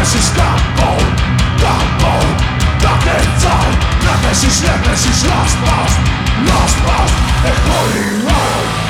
es ist Gabon, takie Zeit, es ist Leben, es ist Last Pass, a holy road.